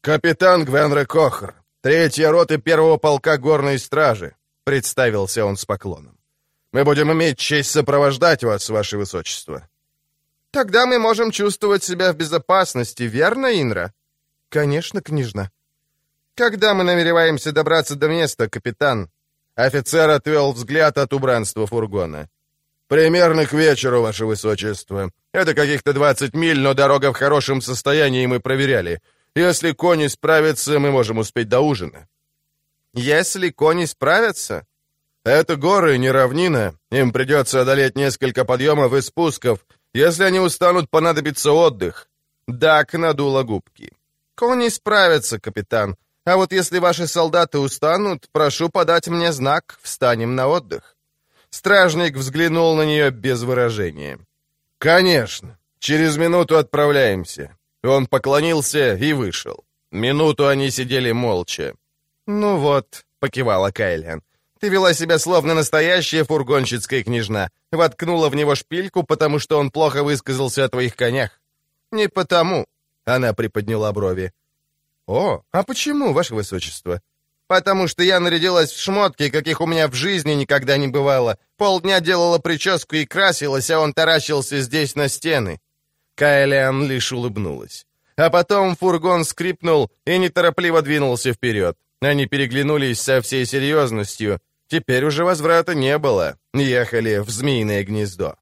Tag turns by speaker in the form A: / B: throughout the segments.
A: «Капитан Гвенре Кохр, 3-я рота 1-го полка горной стражи», — представился он с поклоном. «Мы будем иметь честь сопровождать вас, ваше высочество». «Тогда мы можем чувствовать себя в безопасности, верно, Инра?» «Конечно, княжна». «Когда мы намереваемся добраться до места, капитан?» Офицер отвел взгляд от убранства фургона. «Примерно к вечеру, ваше высочество. Это каких-то 20 миль, но дорога в хорошем состоянии мы проверяли. Если кони справятся, мы можем успеть до ужина». «Если кони справятся?» «Это горы, не равнина. Им придется одолеть несколько подъемов и спусков. Если они устанут, понадобится отдых». Дак надула губки. «Кони справятся, капитан. А вот если ваши солдаты устанут, прошу подать мне знак, встанем на отдых». Стражник взглянул на нее без выражения. «Конечно. Через минуту отправляемся». Он поклонился и вышел. Минуту они сидели молча. «Ну вот», — покивала Кайлиан, — «ты вела себя словно настоящая фургонщицкая княжна. Воткнула в него шпильку, потому что он плохо высказался о твоих конях». «Не потому», — она приподняла брови. «О, а почему, ваше высочество?» «Потому что я нарядилась в шмотки, каких у меня в жизни никогда не бывало. Полдня делала прическу и красилась, а он таращился здесь на стены». Кайлиан лишь улыбнулась. А потом фургон скрипнул и неторопливо двинулся вперед. Они переглянулись со всей серьезностью. Теперь уже возврата не было. Ехали в Змеиное гнездо.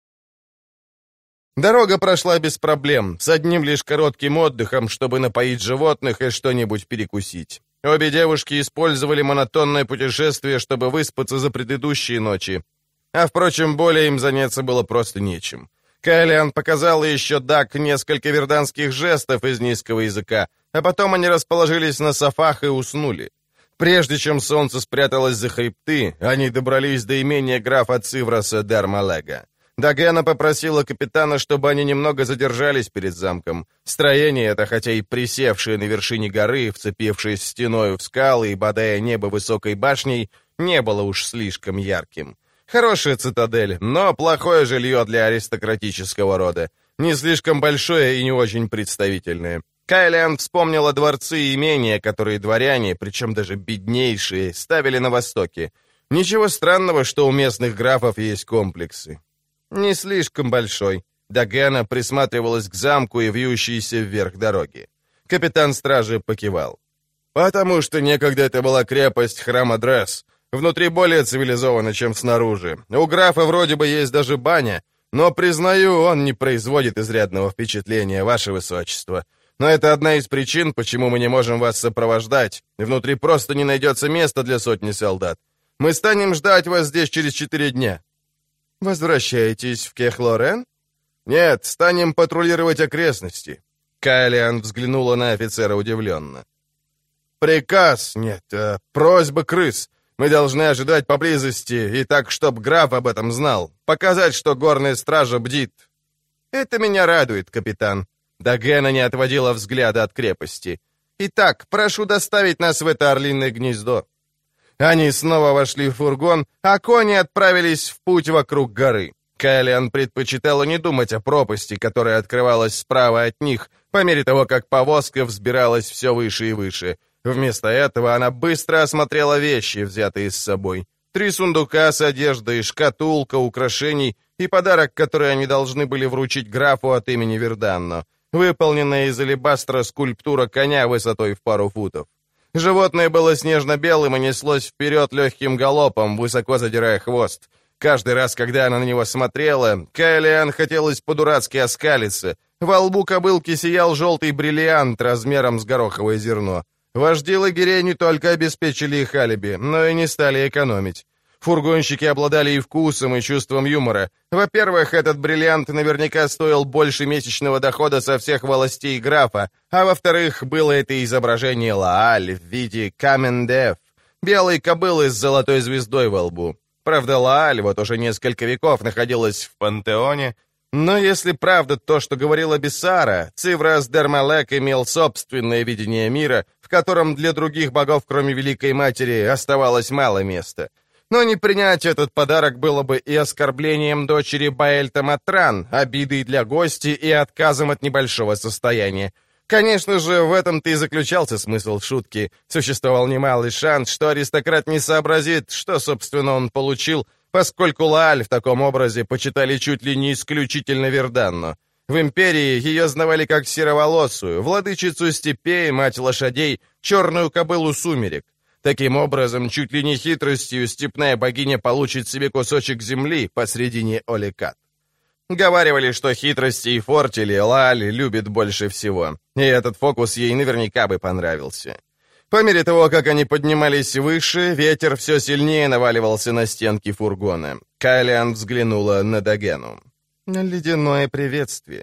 A: Дорога прошла без проблем, с одним лишь коротким отдыхом, чтобы напоить животных и что-нибудь перекусить. Обе девушки использовали монотонное путешествие, чтобы выспаться за предыдущие ночи. А, впрочем, более им заняться было просто нечем. Кайлиан показала еще Дак несколько верданских жестов из низкого языка, а потом они расположились на софах и уснули. Прежде чем солнце спряталось за хребты, они добрались до имения графа Цивраса Дармалега. Дагена попросила капитана, чтобы они немного задержались перед замком. Строение это, хотя и присевшее на вершине горы, вцепившись стеною в скалы и бодая небо высокой башней, не было уж слишком ярким. Хорошая цитадель, но плохое жилье для аристократического рода. Не слишком большое и не очень представительное. Кайлиан вспомнила дворцы и имения, которые дворяне, причем даже беднейшие, ставили на востоке. Ничего странного, что у местных графов есть комплексы. «Не слишком большой». Дагена присматривалась к замку и вьющейся вверх дороги. Капитан стражи покивал. «Потому что некогда это была крепость Храм-Адрес. Внутри более цивилизованно, чем снаружи. У графа вроде бы есть даже баня, но, признаю, он не производит изрядного впечатления, ваше высочество. Но это одна из причин, почему мы не можем вас сопровождать. Внутри просто не найдется места для сотни солдат. Мы станем ждать вас здесь через 4 дня». «Возвращаетесь в Кехлорен?» «Нет, станем патрулировать окрестности». Кайлиан взглянула на офицера удивленно. «Приказ, нет, просьба крыс. Мы должны ожидать поблизости, и так, чтоб граф об этом знал. Показать, что горная стража бдит». «Это меня радует, капитан». Дагена не отводила взгляда от крепости. «Итак, прошу доставить нас в это орлиное гнездо». Они снова вошли в фургон, а кони отправились в путь вокруг горы. Кайлиан предпочитала не думать о пропасти, которая открывалась справа от них, по мере того, как повозка взбиралась все выше и выше. Вместо этого она быстро осмотрела вещи, взятые с собой. 3 сундука с одеждой, шкатулка украшений и подарок, который они должны были вручить графу от имени Верданно. Выполненная из алебастра скульптура коня высотой в пару футов. Животное было снежно-белым и неслось вперед легким галопом, высоко задирая хвост. Каждый раз, когда она на него смотрела, Кайлиан хотелось по-дурацки оскалиться. Во лбу кобылки сиял желтый бриллиант размером с гороховое зерно. Вожди лагерей не только обеспечили их алиби, но и не стали экономить. Фургонщики обладали и вкусом, и чувством юмора. Во-первых, этот бриллиант наверняка стоил больше месячного дохода со всех волостей графа, а во-вторых, было это изображение Лааль в виде Камендеф, белой кобылы с золотой звездой во лбу. Правда, Лааль вот уже несколько веков находилась в пантеоне, но если правда то, что говорила Бессара, Циврас Дармалек имел собственное видение мира, в котором для других богов, кроме Великой Матери, оставалось мало места. Но не принять этот подарок было бы и оскорблением дочери Баэльта Матран, обидой для гостей и отказом от небольшого состояния. Конечно же, в этом-то и заключался смысл шутки. Существовал немалый шанс, что аристократ не сообразит, что, собственно, он получил, поскольку Лааль в таком образе почитали чуть ли не исключительно Верданну. В империи ее знавали как Сероволосую, владычицу степей, мать лошадей, черную кобылу сумерек. Таким образом, чуть ли не хитростью степная богиня получит себе кусочек земли посредине Олекат. Говаривали, что хитрости и фортили Лааль любит больше всего, и этот фокус ей наверняка бы понравился. По мере того, как они поднимались выше, ветер все сильнее наваливался на стенки фургона. Кайлиан взглянула на Дагену. Ледяное приветствие.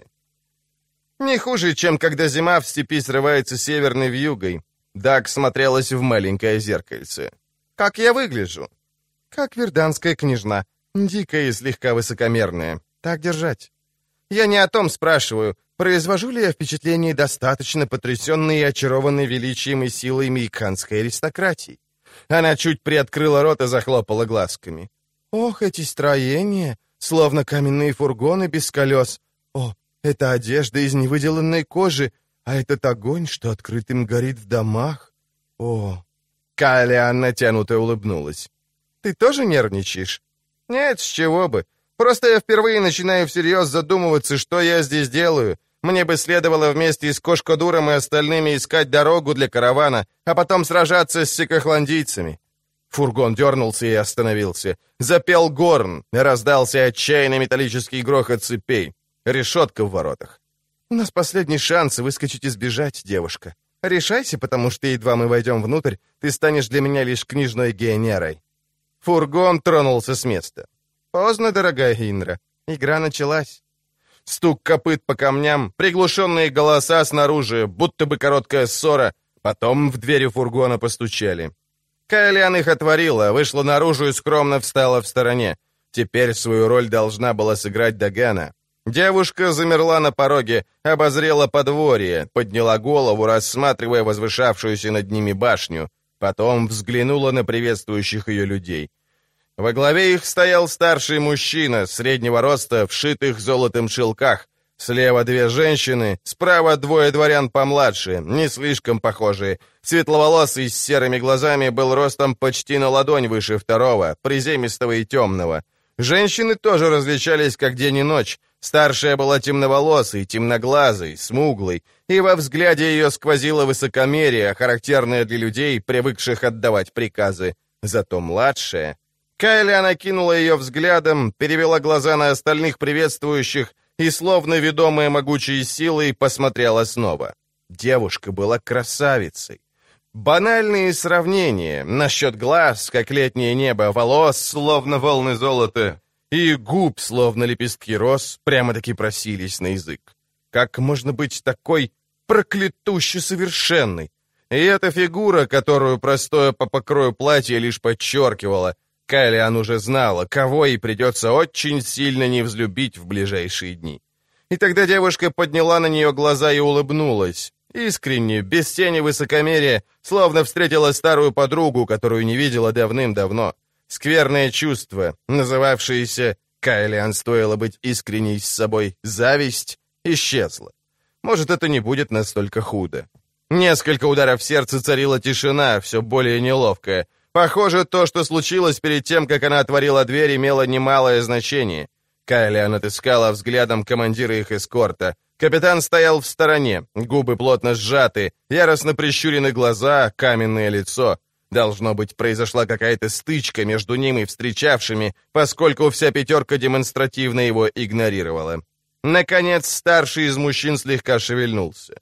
A: Не хуже, чем когда зима в степи срывается северной вьюгой. Даг смотрелась в маленькое зеркальце. «Как я выгляжу?» «Как верданская княжна. Дикая и слегка высокомерная. Так держать». «Я не о том спрашиваю. Произвожу ли я впечатление достаточно потрясенной и очарованной величием и силой мейкханской аристократии?» Она чуть приоткрыла рот и захлопала глазками. «Ох, эти строения, словно каменные фургоны без колес. О, это одежда из невыделанной кожи, а этот огонь, что открытым горит в домах. О!» Кайлиан натянуто улыбнулась. «Ты тоже нервничаешь?» «Нет, с чего бы. Просто я впервые начинаю всерьез задумываться, что я здесь делаю. Мне бы следовало вместе с Кошкодуром и остальными искать дорогу для каравана, а потом сражаться с сикохландийцами». Фургон дернулся и остановился. Запел горн, раздался отчаянный металлический грохот цепей. Решетка в воротах. «У нас последний шанс выскочить и сбежать, девушка. Решайся, потому что едва мы войдем внутрь, ты станешь для меня лишь княжной Геонерой». Фургон тронулся с места. «Поздно, дорогая Инра. Игра началась». Стук копыт по камням, приглушенные голоса снаружи, будто бы короткая ссора. Потом в двери фургона постучали. Кайлиан их отворила, вышла наружу и скромно встала в стороне. Теперь свою роль должна была сыграть Дагена. Девушка замерла на пороге, обозрела подворье, подняла голову, рассматривая возвышавшуюся над ними башню. Потом взглянула на приветствующих ее людей. Во главе их стоял старший мужчина, среднего роста, в шитых золотом шелках. Слева две женщины, справа двое дворян помладше, не слишком похожие. Светловолосый с серыми глазами был ростом почти на ладонь выше второго, приземистого и темного. Женщины тоже различались как день и ночь. Старшая была темноволосой, темноглазой, смуглой, и во взгляде ее сквозило высокомерие, характерное для людей, привыкших отдавать приказы. Зато младшая... Кайлиан окинула ее взглядом, перевела глаза на остальных приветствующих и, словно ведомая могучей силой, посмотрела снова. Девушка была красавицей. Банальные сравнения насчет глаз, как летнее небо, волос, словно волны золота, и губ, словно лепестки роз, прямо-таки просились на язык. Как можно быть такой проклятуще совершенной? И эта фигура, которую простое по покрою платье лишь подчеркивала, Кайлиан уже знала, кого ей придется очень сильно не взлюбить в ближайшие дни. И тогда девушка подняла на нее глаза и улыбнулась. Искренне, без тени высокомерия, словно встретила старую подругу, которую не видела давным-давно. Скверное чувство, называвшееся «Кайлиан стоило быть искренней с собой, зависть», исчезло. Может, это не будет настолько худо. Несколько ударов в сердце царила тишина, все более неловкая. Похоже, то, что случилось перед тем, как она отворила дверь, имело немалое значение. Кайлиан отыскала взглядом командира их эскорта. Капитан стоял в стороне, губы плотно сжаты, яростно прищурены глаза, каменное лицо. Должно быть, произошла какая-то стычка между ним и встречавшими, поскольку вся пятерка демонстративно его игнорировала. Наконец, старший из мужчин слегка шевельнулся.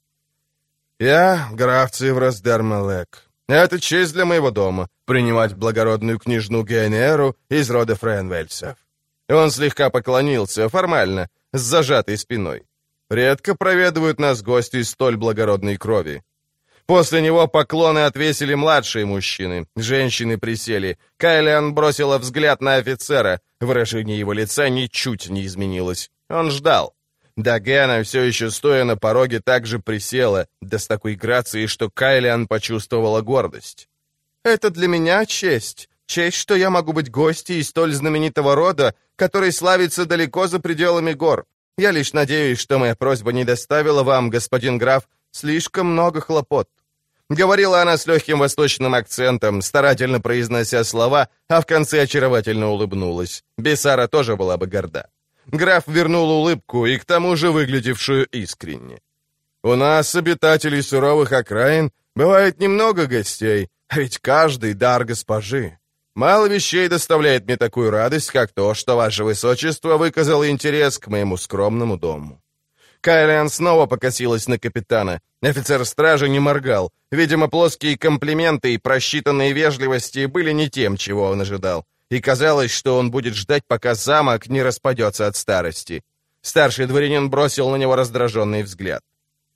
A: «Я граф Циврос Дермелек. Это честь для моего дома — принимать благородную княжну Геонеру из рода Френвельсов». Он слегка поклонился, формально, с зажатой спиной. Редко проведывают нас гости из столь благородной крови. После него поклоны отвесили младшие мужчины, женщины присели. Кайлиан бросила взгляд на офицера, выражение его лица ничуть не изменилось. Он ждал. Дагена, все еще стоя на пороге, также присела, да с такой грацией, что Кайлиан почувствовала гордость. «Это для меня честь. Честь, что я могу быть гостьей столь знаменитого рода, который славится далеко за пределами гор. Я лишь надеюсь, что моя просьба не доставила вам, господин граф, Слишком много хлопот». Говорила она с легким восточным акцентом, старательно произнося слова, а в конце очаровательно улыбнулась. Бесара тоже была бы горда. Граф вернул улыбку, и к тому же выглядевшую искренне. «У нас, обитателей суровых окраин, бывает немного гостей, а ведь каждый дар госпожи. Мало вещей доставляет мне такую радость, как то, что ваше высочество выказало интерес к моему скромному дому». Кайлиан снова покосилась на капитана. Офицер стражи не моргал. Видимо, плоские комплименты и просчитанные вежливости были не тем, чего он ожидал. И казалось, что он будет ждать, пока замок не распадется от старости. Старший дворянин бросил на него раздраженный взгляд.